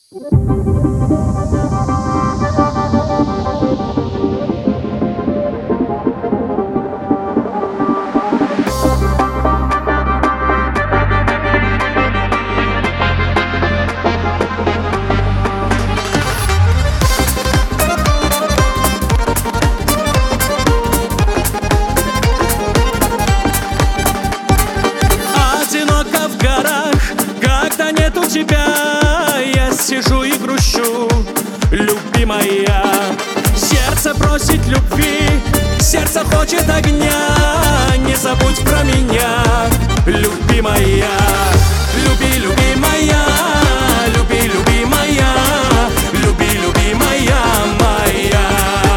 Одиноко в горах, когда нету тебя, я сижу и грущу, любимая. Сердце просит любви, сердце хочет огня. Не забудь про меня, любимая. Люби, любимая, люби, любимая, люби, любимая моя.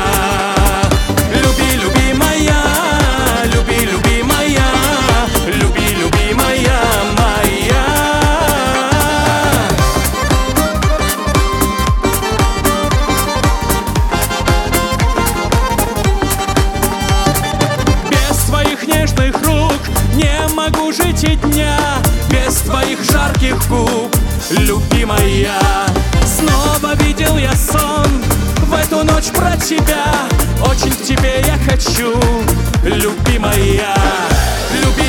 Люби, любимая, люби, любимая, люби, любимая моя. Без твоих нежных рук не могу жить и дня, без твоих жарких губ, любимая. Снова видел я сон в эту ночь про тебя, очень к тебе я хочу, любимая. Люби,